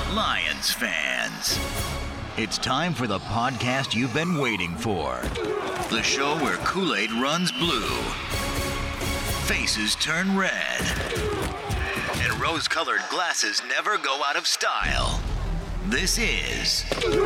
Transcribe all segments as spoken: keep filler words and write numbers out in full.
Lions fans, it's time for the podcast you've been waiting for. The show where Kool-Aid runs blue, faces turn red, and rose-colored glasses never go out of style. This is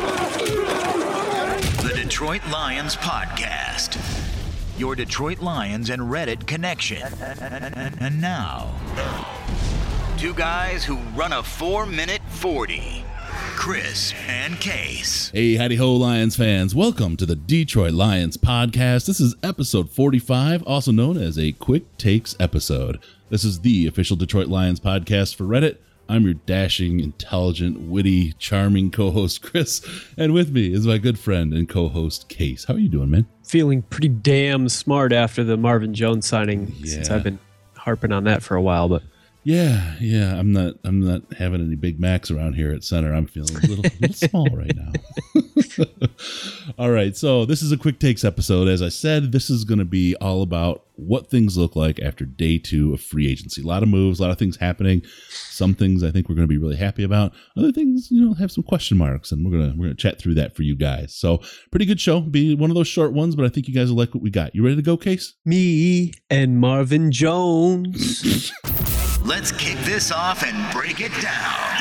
the Detroit Lions Podcast, your Detroit Lions and Reddit connection. And now, two guys who run a four-minute forty, Chris and Case. Hey, howdy ho, Lions fans. Welcome to the Detroit Lions Podcast. This is episode forty-five, also known as a Quick Takes episode. This is the official Detroit Lions podcast for Reddit. I'm your dashing, intelligent, witty, charming co-host, Chris. And with me is my good friend and co-host, Case. How are you doing, man? Feeling pretty damn smart after the Marvin Jones signing, yeah. since I've been harping on that for a while, but... Yeah, yeah, I'm not I'm not having any Big Macs around here at center. I'm feeling a little, little small right now. All right, so this is a Quick Takes episode. As I said, this is going to be all about what things look like after day two of free agency. A lot of moves, a lot of things happening. Some things I think we're going to be really happy about. Other things, you know, have some question marks, and we're gonna we're gonna chat through that for you guys. So, pretty good show. Be one of those short ones, but I think you guys will like what we got. You ready to go, Case? Me and Marvin Jones. Let's kick this off and break it down.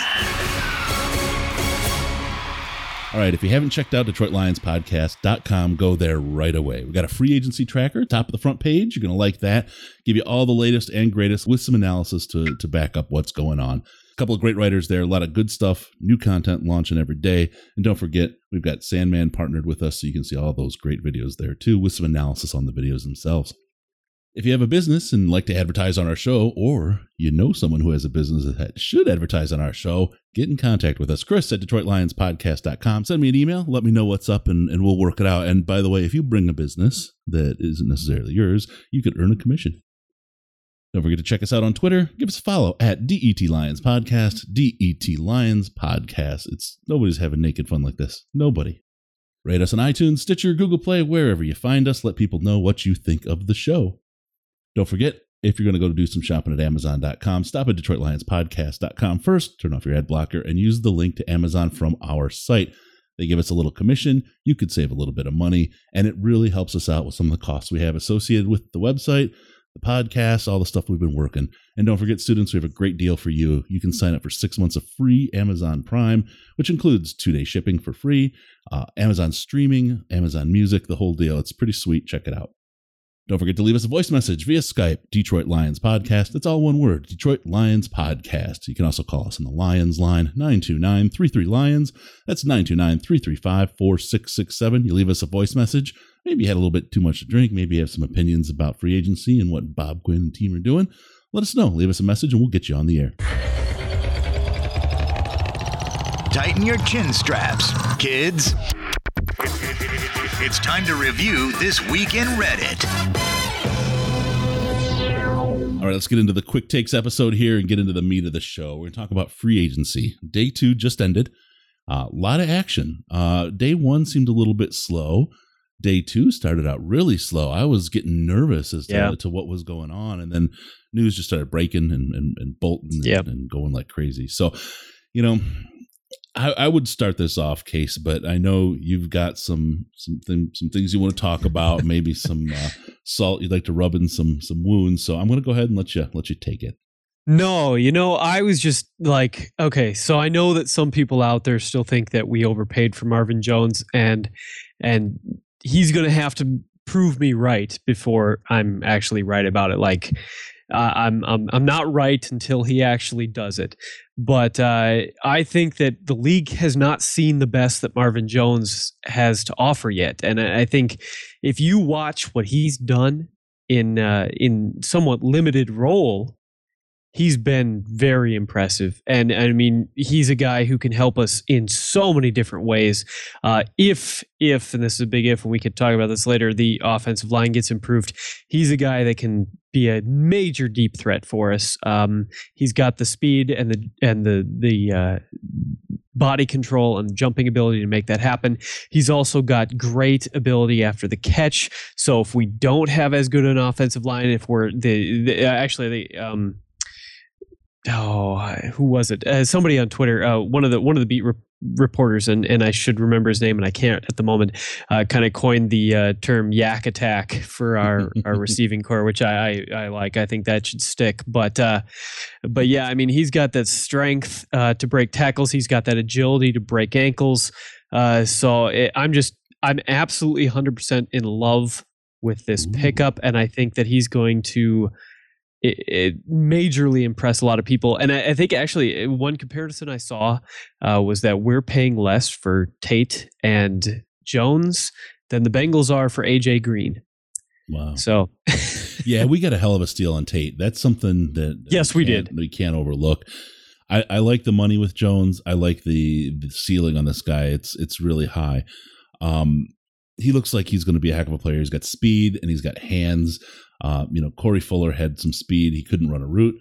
All right, if you haven't checked out Detroit Lions Podcast dot com, go there right away. We got a free agency tracker, top of the front page. You're going to like that. Give you all the latest and greatest with some analysis to, to back up what's going on. A couple of great writers there, a lot of good stuff, new content launching every day. And don't forget, we've got Sandman partnered with us, so you can see all those great videos there too, with some analysis on the videos themselves. If you have a business and like to advertise on our show, or you know someone who has a business that should advertise on our show, get in contact with us. Chris at Detroit Lions Podcast dot com. Send me an email. Let me know what's up, and, and we'll work it out. And by the way, if you bring a business that isn't necessarily yours, you could earn a commission. Don't forget to check us out on Twitter. Give us a follow at D E T Lions Podcast, D E T Lions Podcast. It's nobody's having naked fun like this. Nobody. Rate us on iTunes, Stitcher, Google Play, wherever you find us. Let people know what you think of the show. Don't forget, if you're going to go to do some shopping at Amazon dot com, stop at Detroit Lions Podcast dot com first, turn off your ad blocker, and use the link to Amazon from our site. They give us a little commission. You could save a little bit of money, and it really helps us out with some of the costs we have associated with the website, the podcast, all the stuff we've been working. And don't forget, students, we have a great deal for you. You can sign up for six months of free Amazon Prime, which includes two-day shipping for free, uh, Amazon streaming, Amazon Music, the whole deal. It's pretty sweet. Check it out. Don't forget to leave us a voice message via Skype, Detroit Lions Podcast. That's all one word, Detroit Lions Podcast. You can also call us on the Lions line, nine two nine, three three, Lions. That's nine two nine, three three five, four six six seven. You leave us a voice message. Maybe you had a little bit too much to drink. Maybe you have some opinions about free agency and what Bob Quinn and team are doing. Let us know. Leave us a message and we'll get you on the air. Tighten your chin straps, kids. It's time to review This Week in Reddit. All right, let's get into the Quick Takes episode here and get into the meat of the show. We're going to talk about free agency. Day two just ended. A uh, lot of action. Uh, day one seemed a little bit slow. Day two started out really slow. I was getting nervous as to, yeah. to what was going on. And then news just started breaking and, and, and bolting yep. and, and going like crazy. So, you know... I, I would start this off, Case, but I know you've got some some, thing, some things you want to talk about, maybe some uh, salt you'd like to rub in some some wounds. So I'm going to go ahead and let you let you take it. No, you know, I was just like, okay, so I know that some people out there still think that we overpaid for Marvin Jones, and and he's going to have to prove me right before I'm actually right about it. Like, uh, I'm I'm I'm not right until he actually does it. But uh, I think that the league has not seen the best that Marvin Jones has to offer yet. And I think if you watch what he's done in uh, in somewhat limited role, he's been very impressive. And I mean, he's a guy who can help us in so many different ways. Uh, if, if, and this is a big if, and we could talk about this later, the offensive line gets improved, he's a guy that can be a major deep threat for us. Um, he's got the speed and the, and the, the, uh, body control and jumping ability to make that happen. He's also got great ability after the catch. So if we don't have as good an offensive line, if we're the, the actually the, um, oh, who was it? Uh, somebody on Twitter, uh, one of the one of the beat re- reporters, and, and I should remember his name, and I can't at the moment. Uh, kind of coined the uh, term "yak attack" for our, our receiving core, which I, I I like. I think that should stick. But uh, but yeah, I mean, he's got that strength uh, to break tackles. He's got that agility to break ankles. Uh, so it, I'm just I'm absolutely one hundred percent in love with this Ooh. pickup, and I think that he's going to. It, it majorly impressed a lot of people. And I, I think actually one comparison I saw uh, was that we're paying less for Tate and Jones than the Bengals are for A J Green. Wow. So yeah, we got a hell of a steal on Tate. That's something that yes, we did. We can't overlook. I, I like the money with Jones. I like the, the ceiling on this guy. It's it's really high. Um, he looks like he's going to be a heck of a player. He's got speed and he's got hands. Uh, you know, Corey Fuller had some speed. He couldn't run a route,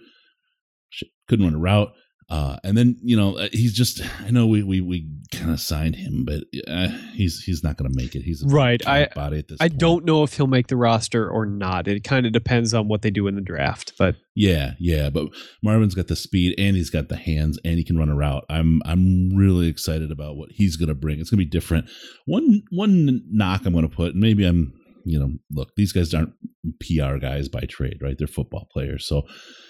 couldn't run a route. Uh, and then, you know, he's just, I know we, we, we kind of signed him, but uh, he's, he's not going to make it. He's a right. I, body at this I point. don't know if he'll make the roster or not. It kind of depends on what they do in the draft, but yeah, yeah. But Marvin's got the speed and he's got the hands and he can run a route. I'm, I'm really excited about what he's going to bring. It's going to be different. One, one knock I'm going to put, and maybe I'm, you know, look, these guys aren't P R guys by trade, right? They're football players. So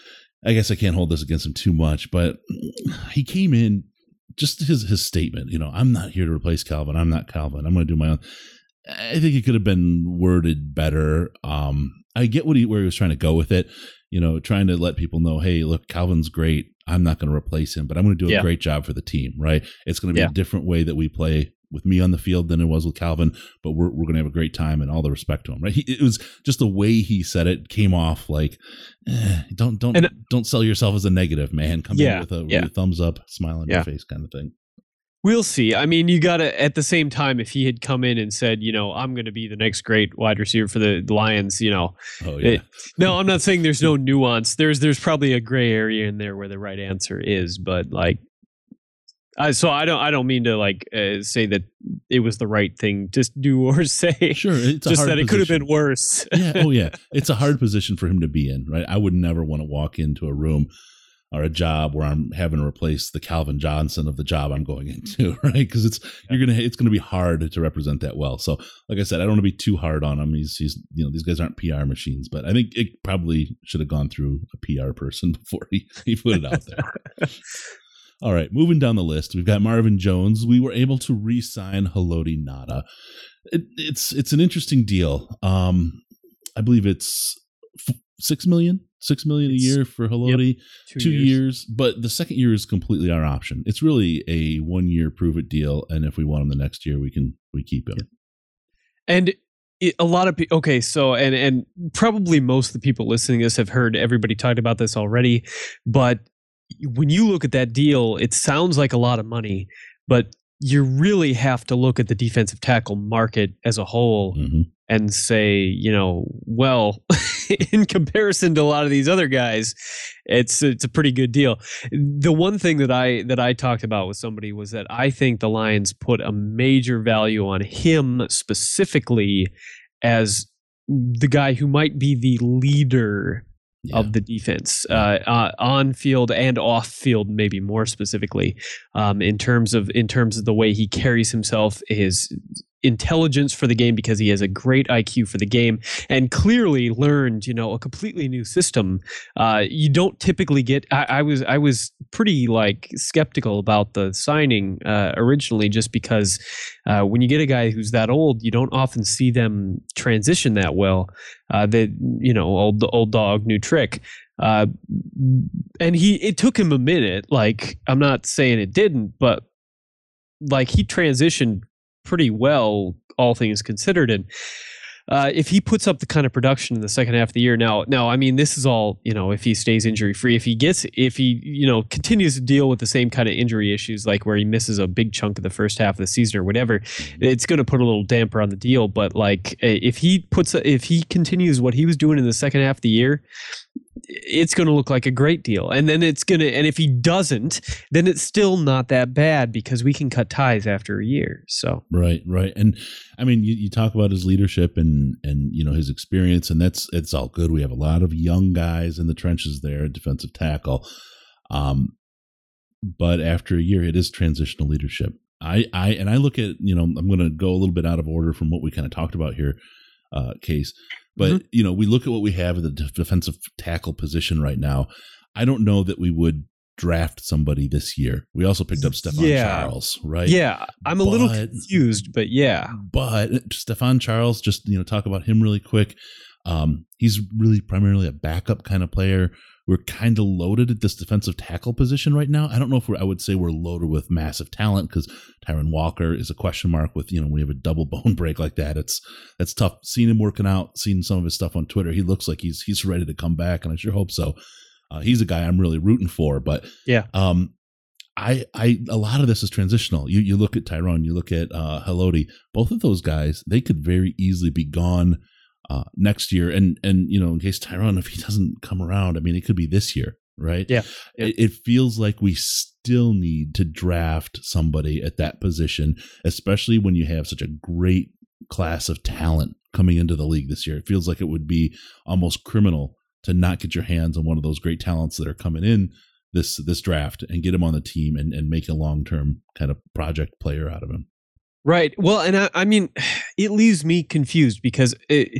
I guess I can't hold this against him too much, but he came in just his, his statement, you know, I'm not here to replace Calvin. I'm not Calvin. I'm going to do my own. I think it could have been worded better. Um, I get what he, where he was trying to go with it, you know, trying to let people know, hey, look, Calvin's great. I'm not going to replace him, but I'm going to do a yeah. great job for the team, right? It's going to be yeah. a different way that we play with me on the field than it was with Calvin, but we're we're going to have a great time and all the respect to him, right? He, it was just the way he said it came off like, eh, don't don't and, don't sell yourself as a negative, man. Come yeah, in with a, yeah. with a thumbs up, smile on yeah. your face kind of thing. We'll see. I mean, you got to, at the same time, if he had come in and said, you know, I'm going to be the next great wide receiver for the Lions, you know. Oh, yeah. It, no, I'm not saying there's no nuance. There's there's probably a gray area in there where the right answer is, but like, I, so I don't I don't mean to like uh, say that it was the right thing to do or say. Sure, it's a just hard that it position. could have been worse. yeah, oh yeah, it's a hard position for him to be in, right? I would never want to walk into a room or a job where I'm having to replace the Calvin Johnson of the job I'm going into, right? Because it's you're gonna it's gonna be hard to represent that well. So, like I said, I don't want to be too hard on him. He's he's you know these guys aren't P R machines, but I think it probably should have gone through a P R person before he, he put it out there. All right, moving down the list, we've got Marvin Jones. We were able to re-sign Haloti Ngata. It, it's it's an interesting deal. Um, I believe it's f- six million, six million a year for Haloti. Yep, two two years. years, but the second year is completely our option. It's really a one-year prove-it deal, and if we want him the next year, we can we keep him. Yep. And it, a lot of people. Okay, so and and probably most of the people listening to this have heard everybody talked about this already, but when you look at that deal, it sounds like a lot of money, but you really have to look at the defensive tackle market as a whole mm-hmm. and say, you know, well, in comparison to a lot of these other guys, it's it's a pretty good deal. The one thing that I that I talked about with somebody was that I think the Lions put a major value on him specifically as the guy who might be the leader Yeah. of the defense, uh, uh, on field and off field, maybe more specifically, um, in terms of in terms of the way he carries himself, his intelligence for the game, because he has a great I Q for the game and clearly learned, you know, a completely new system. Uh, you don't typically get. I, I was I was pretty like skeptical about the signing uh, originally, just because uh, when you get a guy who's that old, you don't often see them transition that well. Uh, that you know, old old dog, new trick. Uh, and he it took him a minute. Like I'm not saying it didn't, but like he transitioned pretty well, all things considered. And uh, if he puts up the kind of production in the second half of the year, now, now, I mean, this is all, you know, if he stays injury free, if he gets, if he, you know, continues to deal with the same kind of injury issues, like where he misses a big chunk of the first half of the season or whatever, it's going to put a little damper on the deal. But like, if he puts, if he continues what he was doing in the second half of the year, it's going to look like a great deal. And then it's going to, and if he doesn't, then it's still not that bad because we can cut ties after a year. So, right, right. And I mean, you, you talk about his leadership and, and, you know, his experience, and that's, it's all good. We have a lot of young guys in the trenches there at defensive tackle. Um, but after a year, it is transitional leadership. I, I and I look at, you know, I'm going to go a little bit out of order from what we kind of talked about here, uh, Case. But, mm-hmm. you know, we look at what we have at the defensive tackle position right now. I don't know that we would draft somebody this year. We also picked up Stephon yeah. Charles, right? Yeah, I'm a but, little confused, but yeah. But Stephon Charles, just, you know, talk about him really quick. Um, he's really primarily a backup kind of player. We're kind of loaded at this defensive tackle position right now. I don't know if we're, I would say we're loaded with massive talent because Tyron Walker is a question mark with, you know, when you have a double bone break like that, it's, that's tough. Seeing him working out, seeing some of his stuff on Twitter, he looks like he's, he's ready to come back. And I sure hope so. Uh, he's a guy I'm really rooting for, but yeah, um, I, I, a lot of this is transitional. You, you look at Tyrone, you look at uh, Haloti, both of those guys, they could very easily be gone Uh, next year, and and you know, in case Tyrone, if he doesn't come around, I mean, it could be this year, right? Yeah, yeah. It, it feels like we still need to draft somebody at that position, especially when you have such a great class of talent coming into the league this year. It feels like it would be almost criminal to not get your hands on one of those great talents that are coming in this this draft and get him on the team and, and make a long term kind of project player out of him. Right. Well, and I, I mean, it leaves me confused because it,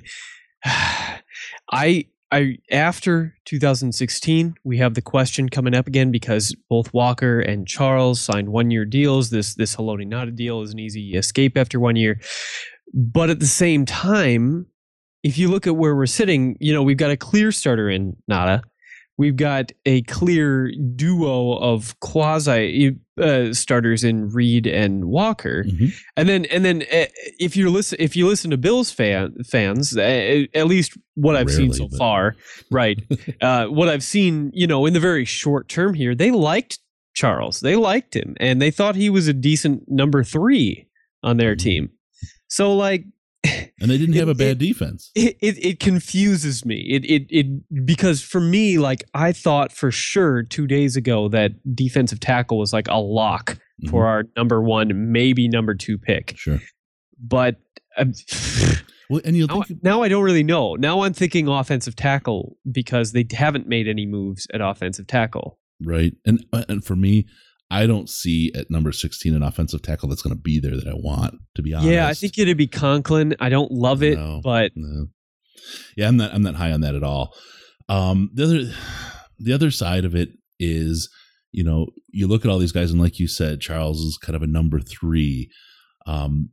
I, I, after two thousand sixteen, we have the question coming up again because both Walker and Charles signed one-year deals. This, this Haloti Ngata deal is an easy escape after one year. But at the same time, if you look at where we're sitting, you know, we've got a clear starter in Ngata. We've got a clear duo of quasi uh, starters in Reed and Walker, mm-hmm. and then and then uh, if you listen if you listen to Bills fan, fans, uh, at least what I've Rarely, seen so but. far, right? uh, what I've seen, you know, in the very short term here, they liked Charles, they liked him, and they thought he was a decent number three on their mm-hmm. team. So like. And they didn't have it, a bad it, defense. It, it it confuses me. It it it because for me, like I thought for sure two days ago that defensive tackle was like a lock mm-hmm. for our number one, maybe number two pick. Sure, but um, well, and you now, think now I don't really know. Now I'm thinking offensive tackle because they haven't made any moves at offensive tackle. Right, and and for me. I don't see at number sixteen an offensive tackle that's going to be there that I want, to be honest. Yeah, I think it'd be Conklin. I don't love it, no, but no. yeah, I'm not. I'm not high on that at all. Um, the other, the other side of it is, you know, you look at all these guys, and like you said, Charles is kind of a number three. Um,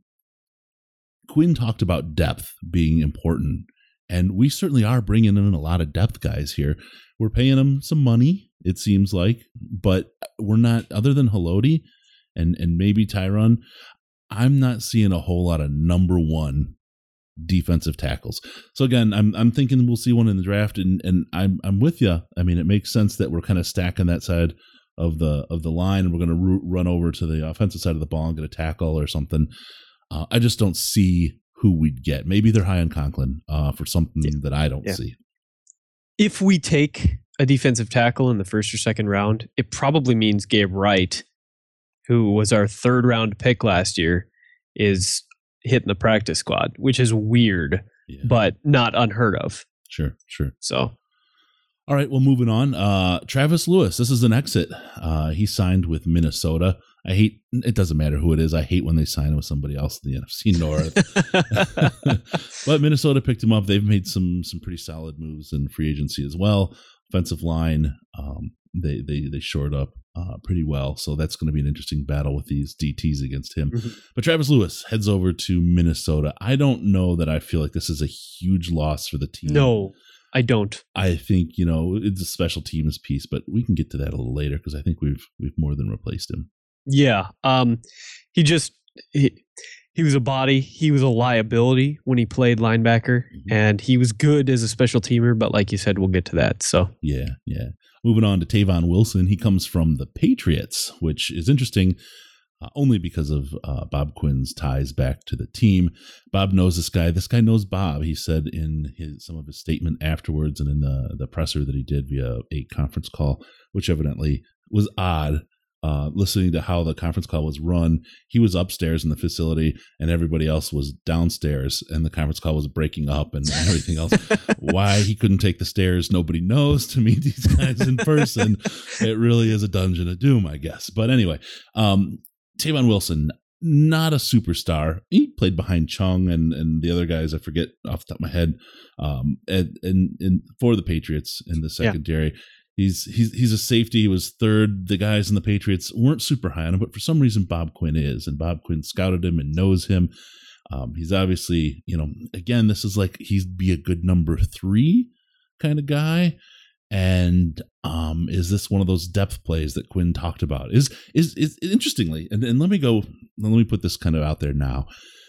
Quinn talked about depth being important, and we certainly are bringing in a lot of depth guys here. We're paying them some money. It seems like, but we're not, other than Haloti and, and maybe Tyron, I'm not seeing a whole lot of number one defensive tackles. So again, I'm I'm thinking we'll see one in the draft, and, and I'm I'm with you. I mean, it makes sense that we're kind of stacking that side of the of the line, and we're going to run over to the offensive side of the ball and get a tackle or something. Uh, I just don't see who we'd get. Maybe they're high on Conklin uh, for something yeah. that I don't yeah. see. If we take a defensive tackle in the first or second round, it probably means Gabe Wright, who was our third round pick last year, is hitting the practice squad, which is weird, yeah. but not unheard of. Sure, sure. So, all right, well, moving on. Uh, Travis Lewis, this is an exit. Uh, he signed with Minnesota. I hate, it doesn't matter who it is. I hate when they sign with somebody else in the N F C North. But Minnesota picked him up. They've made some some pretty solid moves in free agency as well. Offensive line, um, they they they shored up uh, pretty well. So that's going to be an interesting battle with these D Ts against him. Mm-hmm. But Travis Lewis heads over to Minnesota. I don't know that I feel like this is a huge loss for the team. No, I don't. I think, you know, it's a special teams piece, but we can get to that a little later because I think we've we've more than replaced him. Yeah, um, he just he, he was a body. He was a liability when he played linebacker, mm-hmm. and he was good as a special teamer. But like you said, we'll get to that. So yeah, yeah. Moving on to Tavon Wilson, he comes from the Patriots, which is interesting. Uh, only because of uh, Bob Quinn's ties back to the team. Bob knows this guy. This guy knows Bob. He said in his, some of his statement afterwards and in the, the presser that he did via a conference call, which evidently was odd uh, listening to how the conference call was run. He was upstairs in the facility and everybody else was downstairs, and the conference call was breaking up and, and everything else. Why he couldn't take the stairs, nobody knows, to meet these guys in person. It really is a dungeon of doom, I guess. But anyway, um, Tavon Wilson, not a superstar. He played behind Chung and, and the other guys, I forget off the top of my head, um, and, and, and for the Patriots in the secondary. Yeah. He's he's he's a safety. He was third. The guys in the Patriots weren't super high on him, but for some reason Bob Quinn is, and Bob Quinn scouted him and knows him. Um, he's obviously, you know, again, this is like he'd be a good number three kind of guy. And um, is this one of those depth plays that Quinn talked about? Is is is interestingly, and, and let me go, let me put this kind of out there now.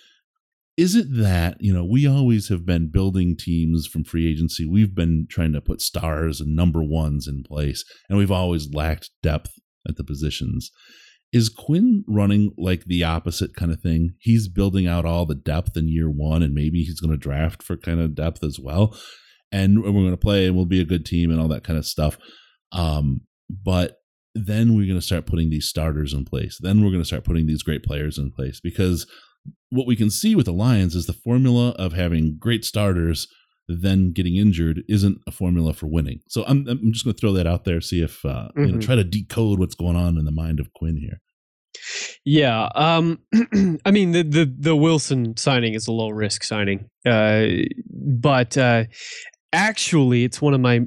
Is it that, you know, we always have been building teams from free agency. We've been trying to put stars and number ones in place, and we've always lacked depth at the positions. Is Quinn running like the opposite kind of thing? He's building out all the depth in year one, and maybe he's going to draft for kind of depth as well. And we're going to play and we'll be a good team and all that kind of stuff. Um, but then we're going to start putting these starters in place. Then we're going to start putting these great players in place, because what we can see with the Lions is the formula of having great starters then getting injured isn't a formula for winning. So I'm, I'm just going to throw that out there, see if, uh, mm-hmm. you know, try to decode what's going on in the mind of Quinn here. Yeah. Um, I mean, the, the, the Wilson signing is a low risk signing. Uh, but, uh, actually, it's one of my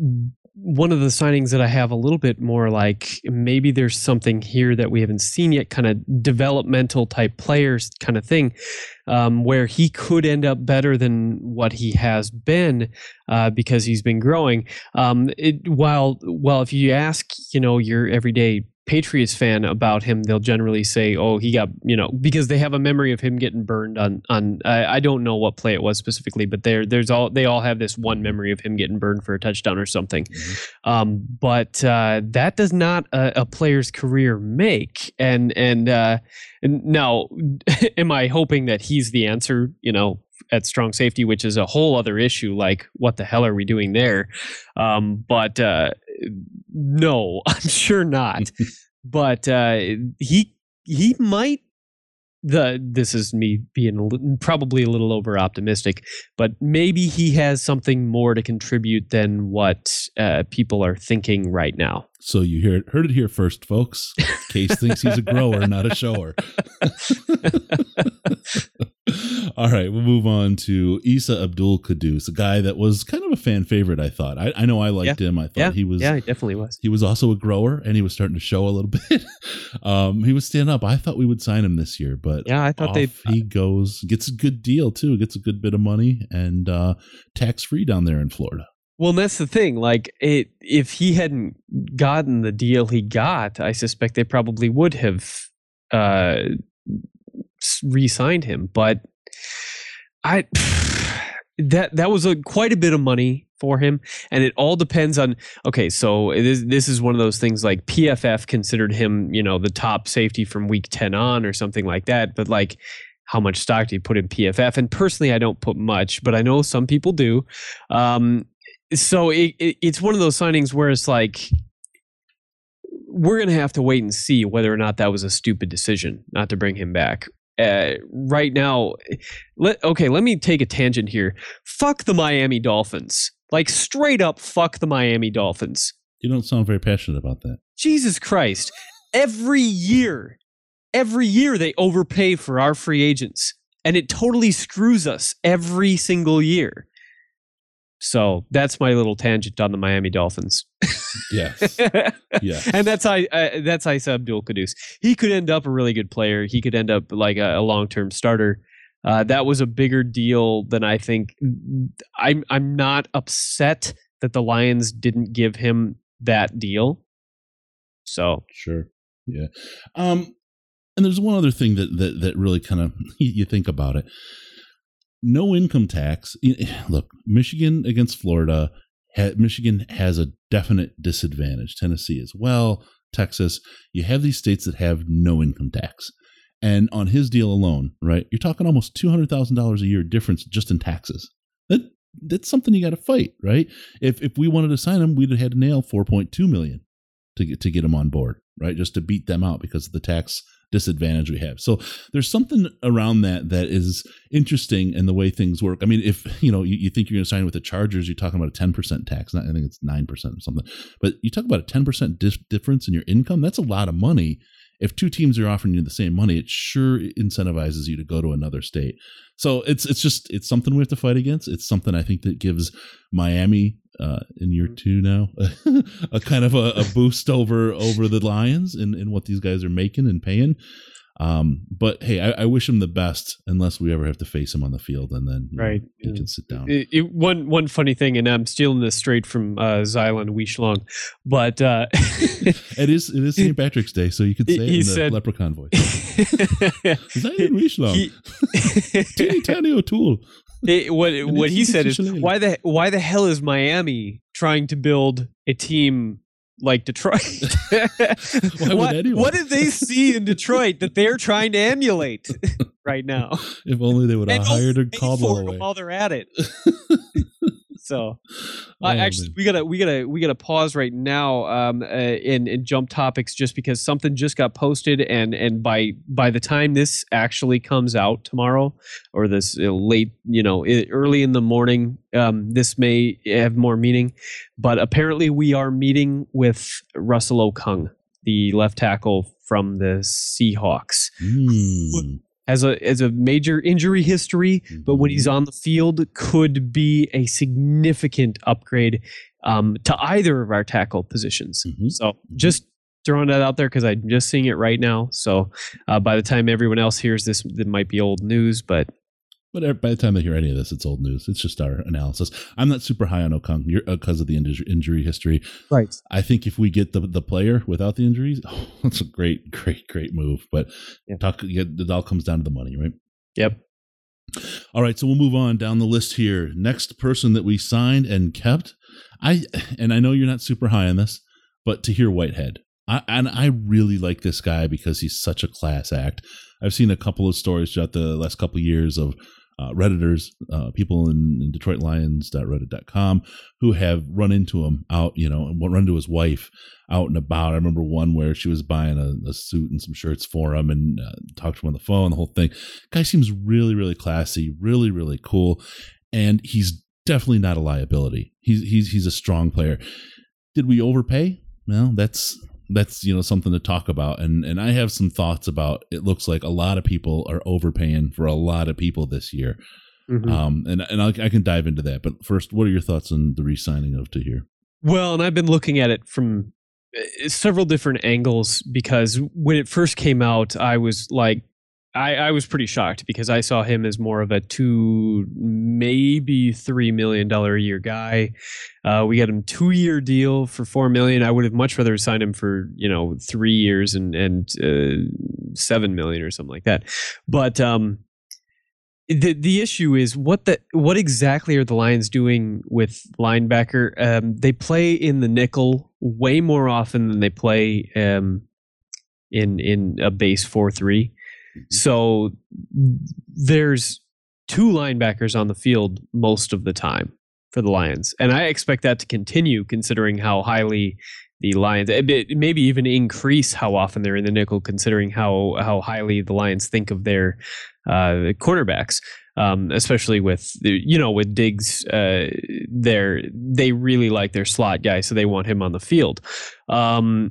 one of the signings that I have a little bit more like maybe there's something here that we haven't seen yet, kind of developmental type players kind of thing, um, where he could end up better than what he has been uh, because he's been growing. Um, it, while while if you ask, you know, your everyday Patriots fan about him, they'll generally say, "Oh, he got," you know, because they have a memory of him getting burned on on. Uh, I don't know what play it was specifically, but there there's all they all have this one memory of him getting burned for a touchdown or something. Mm-hmm. Um, but uh, that does not a, a player's career make. And and, uh, and now, am I hoping that he's the answer? You know, at strong safety, which is a whole other issue. Like, what the hell are we doing there? Um, but uh, no, I'm sure not. But uh, he he might. The this is me being a li- probably a little over optimistic, but maybe he has something more to contribute than what uh, people are thinking right now. So you hear it, heard it here first, folks. Case thinks he's a grower, not a shower. All right, we'll move on to Isa Abdul Quddus, a guy that was kind of a fan favorite, I thought. I, I know I liked yeah. him. I thought yeah. he was. Yeah, he definitely was. He was also a grower, and he was starting to show a little bit. um, he was standing up. I thought we would sign him this year, but yeah, I thought they. He goes, gets a good deal too, gets a good bit of money, and uh, tax free down there in Florida. Well, that's the thing. Like, it, if he hadn't gotten the deal he got, I suspect they probably would have uh, re-signed him. But I that that was a quite a bit of money for him, and it all depends on. Okay, so this this is one of those things like P F F considered him, you know, the top safety from week ten on or something like that. But like, how much stock do you put in P F F? And personally, I don't put much, but I know some people do. Um, So it, it, it's one of those signings where it's like, we're going to have to wait and see whether or not that was a stupid decision not to bring him back. Uh, right now, let, okay, let me take a tangent here. Fuck the Miami Dolphins. Like, straight up, fuck the Miami Dolphins. You don't sound very passionate about that. Jesus Christ. Every year, every year they overpay for our free agents, and it totally screws us every single year. So that's my little tangent on the Miami Dolphins. Yes, yes, and that's I uh, that's Isa Abdul Quddus. He could end up a really good player. He could end up like a, a long term starter. Uh, that was a bigger deal than I think. I'm I'm not upset that the Lions didn't give him that deal. So sure, yeah. Um, and there's one other thing that that that really kind of you think about it. No income tax. Look, Michigan against Florida. Michigan has a definite disadvantage. Tennessee as well. Texas. You have these states that have no income tax. And on his deal alone, right, you're talking almost two hundred thousand dollars a year difference just in taxes. That That's something you got to fight, right? If if we wanted to sign him, we'd have had to nail four point two million dollars. to get to get them on board, right? Just to beat them out because of the tax disadvantage we have. So there's something around that that is interesting in the way things work. I mean, if you know you, you think you're going to sign with the Chargers, you're talking about a ten percent tax. Not, I think it's nine percent or something. But you talk about a ten percent dif- difference in your income. That's a lot of money. If two teams are offering you the same money, it sure incentivizes you to go to another state. So it's it's just it's something we have to fight against. It's something I think that gives Miami uh, in year two now a kind of a, a boost over over the Lions in, in what these guys are making and paying. Um, but hey, I, I wish him the best unless we ever have to face him on the field, and then you right know, he yeah. can sit down. It, it, one one funny thing, and I'm stealing this straight from uh, Zylan Wishlong, but uh, it is it is Saint Patrick's Day, so you could say he it in said, the leprechaun voice. Zylan Wishlong, Teeny Tiny O'Toole. It, what what he said is why the why the hell is Miami trying to build a team like Detroit? Why what, would anyone? What did they see in Detroit that they're trying to emulate right now? If only they would have and hired a Caldwell while they're at it. So, oh, uh, actually, man. we gotta we gotta we gotta pause right now um, uh, and, and jump topics just because something just got posted, and and by by the time this actually comes out tomorrow or this uh, late, you know, I- early in the morning, um, this may have more meaning. But apparently, we are meeting with Russell Okung, the left tackle from the Seahawks. Mm. As a as a major injury history, but when he's on the field, could be a significant upgrade um, to either of our tackle positions. Mm-hmm. So just throwing that out there because I'm just seeing it right now. So uh, by the time everyone else hears this, it might be old news, but. But by the time they hear any of this, it's old news. It's just our analysis. I'm not super high on Okung because of the injury, injury history. Right. I think if we get the the player without the injuries, oh, that's a great, great, great move. But yeah. talk, it all comes down to the money, right? Yep. All right, so we'll move on down the list here. Next person that we signed and kept, I and I know you're not super high on this, but Tahir Whitehead. I, and I really like this guy because he's such a class act. I've seen a couple of stories throughout the last couple of years of Uh, Redditors, uh, people in, in Detroit Lions dot reddit dot com who have run into him out, you know, and run into his wife out and about. I remember one where she was buying a, a suit and some shirts for him and uh, talked to him on the phone, the whole thing. Guy seems really, really classy, really, really cool. And he's definitely not a liability. He's, he's, he's a strong player. Did we overpay? Well, that's, that's, you know, something to talk about. And and I have some thoughts about, it looks like a lot of people are overpaying for a lot of people this year. Mm-hmm. Um, and and I'll, I can dive into that. But first, what are your thoughts on the re-signing of Tahir? Well, and I've been looking at it from several different angles because when it first came out, I was like, I, I was pretty shocked because I saw him as more of a two, maybe three million dollar a year guy. Uh, we got him two year deal for four million. I would have much rather signed him for you know three years and and uh, seven million or something like that. But um, the the issue is what the what exactly are the Lions doing with linebacker? Um, they play in the nickel way more often than they play um, in in a base four three. So there's two linebackers on the field most of the time for the Lions. And I expect that to continue considering how highly the Lions, maybe even increase how often they're in the nickel considering how, how highly the Lions think of their uh, cornerbacks. Um, especially with, you know, with Diggs, uh, they're, they really like their slot guy, so they want him on the field. Um,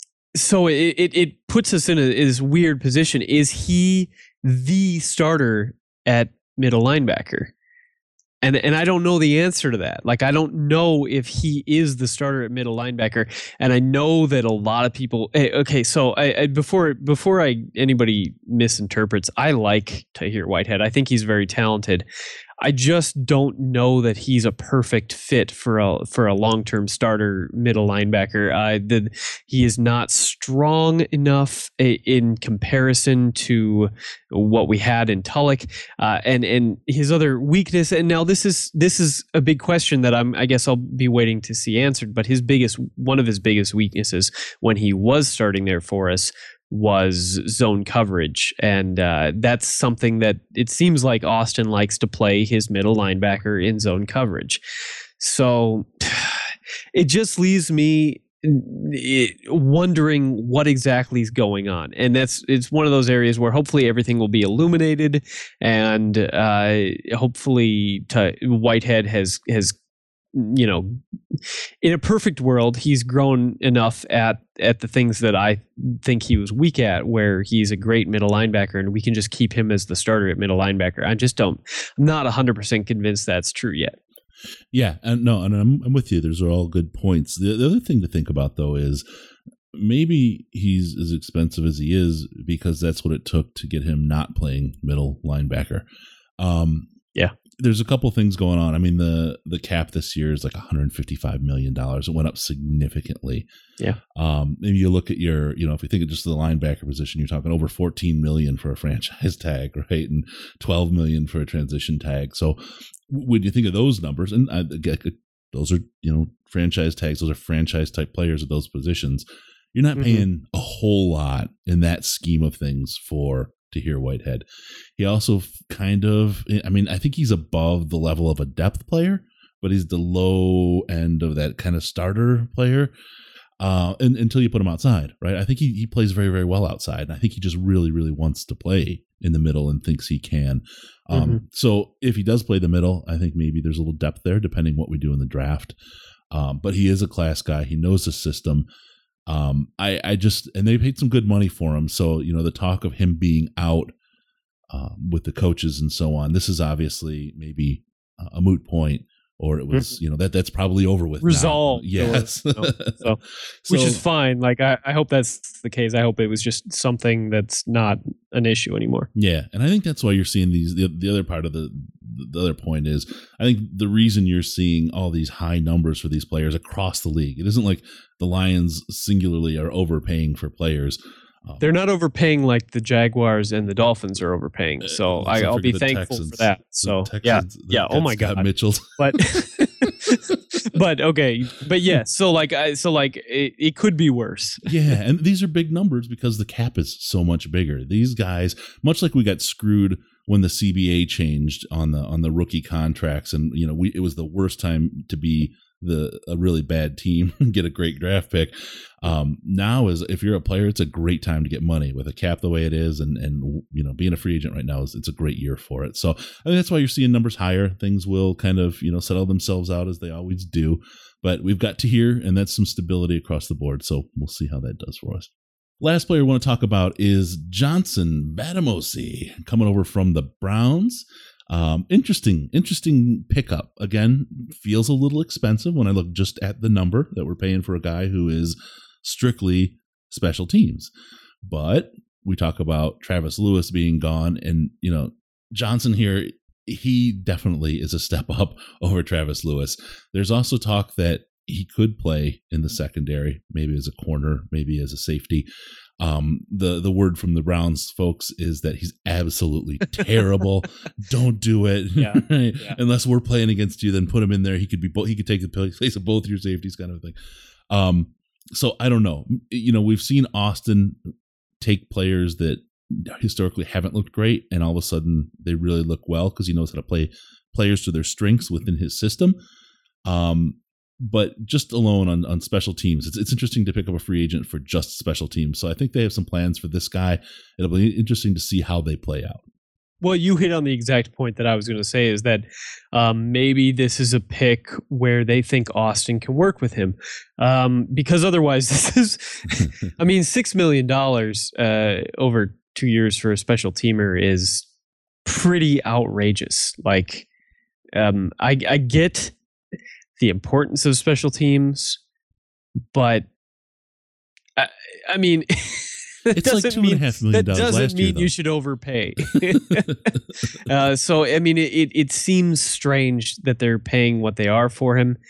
So it, it it puts us in a this weird position. Is he the starter at middle linebacker? And and I don't know the answer to that. Like I don't know if he is the starter at middle linebacker. And I know that a lot of people. Okay, so I, I before before I anybody misinterprets, I like Tahir Whitehead. I think he's very talented. I just don't know that he's a perfect fit for a for a long term starter middle linebacker. Uh, the, he is not strong enough in comparison to what we had in Tulloch, uh, and and his other weakness. And now this is this is a big question that I'm I guess I'll be waiting to see answered. But his biggest one of his biggest weaknesses when he was starting there for us was zone coverage. And uh, that's something that it seems like Austin likes to play his middle linebacker in zone coverage. So it just leaves me it, wondering what exactly is going on. And that's it's one of those areas where hopefully everything will be illuminated, and uh, hopefully t- Whitehead has has you know, in a perfect world, he's grown enough at at the things that I think he was weak at, where he's a great middle linebacker, and we can just keep him as the starter at middle linebacker. I just don't, I'm not one hundred percent convinced that's true yet. Yeah, and no, and I'm, I'm with you. Those are all good points. The, the other thing to think about, though, is maybe he's as expensive as he is because that's what it took to get him not playing middle linebacker. Um, yeah. There's a couple things going on. I mean, the the cap this year is like one hundred fifty-five million dollars. It went up significantly. Yeah. Um, and you look at your, you know, if you think of just the linebacker position, you're talking over fourteen million dollars for a franchise tag, right? And twelve million dollars for a transition tag. So when you think of those numbers, and I, those are, you know, franchise tags, those are franchise type players at those positions, you're not paying mm-hmm. a whole lot in that scheme of things for Tahir Whitehead. He also kind of, I mean, I think he's above the level of a depth player, but he's the low end of that kind of starter player uh, and, until you put him outside, right? I think he, he plays very, very well outside. And I think he just really, really wants to play in the middle and thinks he can. Um, mm-hmm. So if he does play the middle, I think maybe there's a little depth there, depending what we do in the draft. Um, but he is a class guy. He knows the system. Um, I, I just, and they paid some good money for him. So, you know, the talk of him being out um, with the coaches and so on, this is obviously maybe a moot point, or it was, you know, that that's probably over with. Resolved. Now. Yes. Or, no, so, which so, is fine. Like, I, I hope that's the case. I hope it was just something that's not an issue anymore. Yeah. And I think that's why you're seeing these, the, the other part of the, the other point is, I think the reason you're seeing all these high numbers for these players across the league, it isn't like the Lions singularly are overpaying for players. Um, They're not overpaying like the Jaguars and the Dolphins are overpaying. So I, I'll be thankful Texans, for that. So Texans, yeah, yeah. Oh my God, Mitchell's. But but okay, but yeah. So like, I so like it, it could be worse. Yeah, and these are big numbers because the cap is so much bigger. These guys, much like we got screwed when the C B A changed on the on the rookie contracts, and you know, we it was the worst time to be the a really bad team and get a great draft pick. Um, now is if you're a player, it's a great time to get money with a cap the way it is, and and you know, being a free agent right now is it's a great year for it. So I think that's why you're seeing numbers higher. Things will kind of, you know, settle themselves out as they always do. But we've got Tahir, and that's some stability across the board. So we'll see how that does for us. Last player I want to talk about is Johnson Bademosi, coming over from the Browns. Um, interesting, interesting pickup. Again, feels a little expensive when I look just at the number that we're paying for a guy who is strictly special teams. But we talk about Travis Lewis being gone, and you know, Johnson here, he definitely is a step up over Travis Lewis. There's also talk that he could play in the secondary, maybe as a corner, maybe as a safety. Um, the the word from the Browns folks is that he's absolutely terrible. Don't do it. Yeah, right? Yeah. Unless we're playing against you, then put him in there. He could be bo- he could take the place of both your safeties, kind of thing. Um, so I don't know. You know, we've seen Austin take players that historically haven't looked great, and all of a sudden they really look well because he knows how to play players to their strengths within his system. Um, But just alone on, on special teams, it's it's interesting to pick up a free agent for just special teams. So I think they have some plans for this guy. It'll be interesting to see how they play out. Well, you hit on the exact point that I was going to say is that um, maybe this is a pick where they think Austin can work with him. Um, because otherwise, this is, I mean, six million dollars uh, over two years for a special teamer is pretty outrageous. Like, um, I, I get the importance of special teams, but I, I mean, it's like two mean, and a half million dollars. That doesn't last mean year, you should overpay. uh, so, I mean, it, it seems strange that they're paying what they are for him.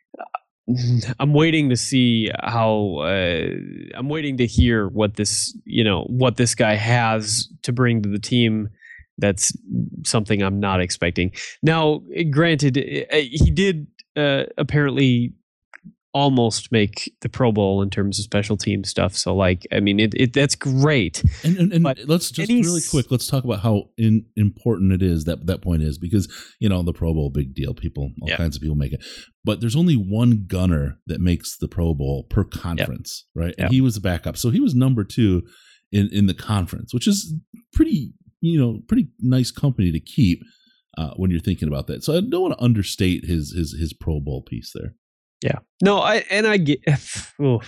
I'm waiting to see how. Uh, I'm waiting to hear what this, you know, what this guy has to bring to the team. That's something I'm not expecting. Now, granted, he did. Uh, apparently almost make the Pro Bowl in terms of special team stuff. So, like, I mean, it, it that's great. And, and, and let's just really quick, let's talk about how in, important it is that that point is, because, you know, the Pro Bowl, big deal. People, all yeah. kinds of people make it. But there's only one gunner that makes the Pro Bowl per conference, yep. right? And yep. he was the backup. So he was number two in, in the conference, which is pretty, you know, pretty nice company to keep uh, when you're thinking about that. So I don't want to understate his his his Pro Bowl piece there. Yeah. No, I and I get oh.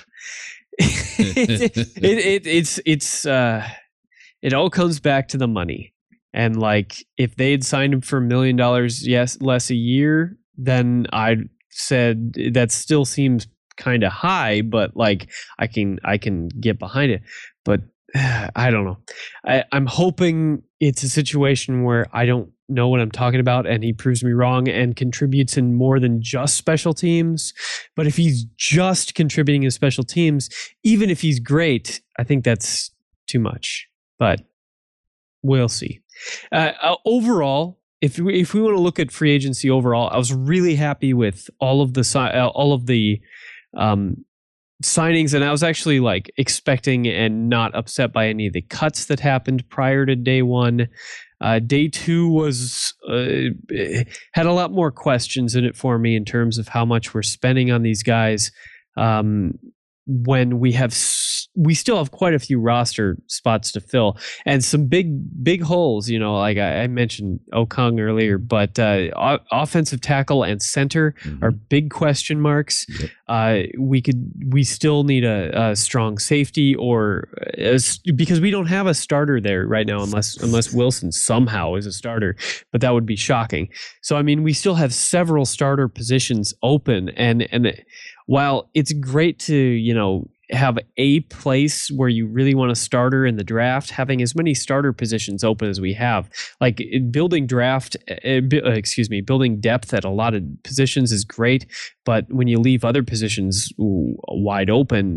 it, it, it it's it's uh it all comes back to the money. And like if they had signed him for a million dollars yes less a year, then I said that still seems kind of high, but like I can I can get behind it. But uh, I don't know. I, I'm hoping it's a situation where I don't know what I'm talking about and he proves me wrong and contributes in more than just special teams. But if he's just contributing in special teams, even if he's great, I think that's too much. But we'll see. Uh, uh, overall, if we, if we want to look at free agency overall, I was really happy with all of the uh, all of the um, signings, and I was actually like expecting and not upset by any of the cuts that happened prior to day one. Uh, day two was uh, had a lot more questions in it for me in terms of how much we're spending on these guys. Um, when we have s- we still have quite a few roster spots to fill and some big big holes, you know, like I, I mentioned Okung earlier, but uh, o- offensive tackle and center mm-hmm. are big question marks. Yep. Uh, we could we still need a, a strong safety or a, because we don't have a starter there right now unless unless Wilson somehow is a starter, but that would be shocking. So I mean, we still have several starter positions open, and and while it's great to, you know, have a place where you really want a starter in the draft, having as many starter positions open as we have, like building draft, uh, excuse me, building depth at a lot of positions is great. But when you leave other positions wide open,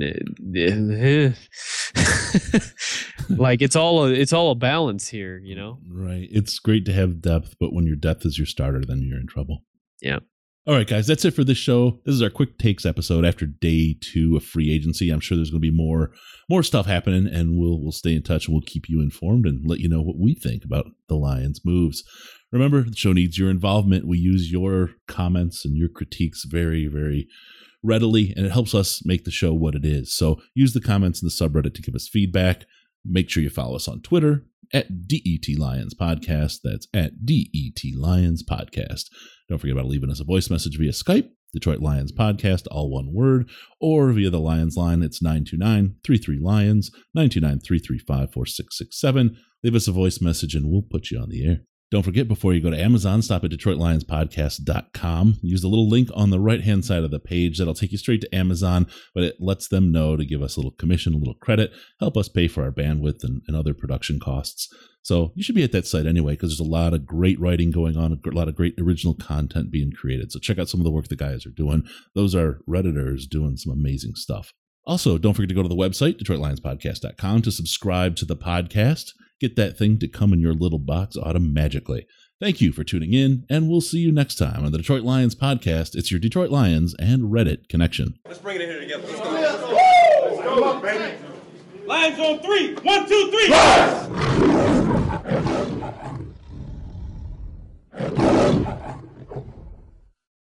like it's all a, it's all a balance here, you know? Right. It's great to have depth, but when your depth is your starter, then you're in trouble. Yeah. All right, guys, that's it for this show. This is our quick takes episode after day two of free agency. I'm sure there's going to be more more stuff happening, and we'll we'll stay in touch and we'll keep you informed and let you know what we think about the Lions' moves. Remember, the show needs your involvement. We use your comments and your critiques very, very readily, and it helps us make the show what it is. So use the comments in the subreddit to give us feedback. Make sure you follow us on Twitter at D E T Lions Podcast. That's at D E T Lions Podcast. Don't forget about leaving us a voice message via Skype, Detroit Lions Podcast, all one word, or via the Lions line. It's nine two nine, three three, Lions, nine two nine, three three five, four six six seven. Leave us a voice message and we'll put you on the air. Don't forget, before you go to Amazon, stop at Detroit Lions Podcast dot com. Use the little link on the right-hand side of the page. That'll take you straight to Amazon, but it lets them know to give us a little commission, a little credit, help us pay for our bandwidth and, and other production costs. So you should be at that site anyway, because there's a lot of great writing going on, a lot of great original content being created. So check out some of the work the guys are doing. Those are Redditors doing some amazing stuff. Also, don't forget to go to the website, Detroit Lions Podcast dot com, to subscribe to the podcast. Get that thing to come in your little box automagically. Thank you for tuning in, and we'll see you next time on the Detroit Lions Podcast. It's your Detroit Lions and Reddit connection. Let's bring it in here together. Let's go. Let's go, baby. Lions on three. One, two, three. Lions!